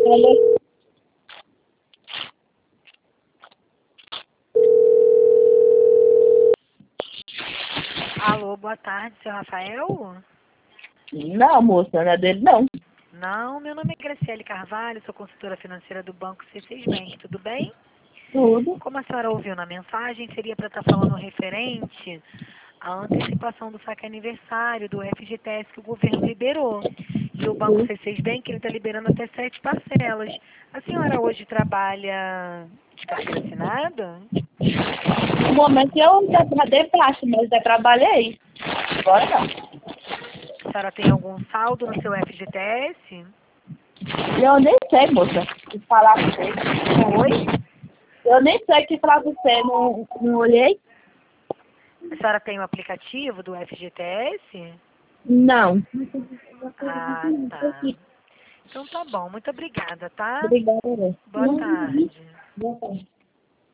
Olha, Alô, boa tarde, seu Rafael? não, moça, não é dele, não. Não, meu nome é Graciele Carvalho, sou consultora financeira do Banco C6 Bank, tudo bem? Tudo. Como a senhora ouviu na mensagem, seria para estar falando referente à antecipação do saque aniversário do FGTS que o governo liberou. E o Banco C6 Bank está liberando até 7 parcelas. A senhora hoje trabalha de carteira assinada? No momento eu já dei parte, mas já trabalhei. Agora não. A senhora tem algum saldo no seu FGTS? Eu nem sei, moça, o que falar com você. Oi? Eu nem sei o que falar com você, não olhei? A senhora tem o aplicativo do FGTS? Não. Ah, tá. Então tá bom. Muito obrigada, tá? Obrigada. Boa tarde. Boa tarde.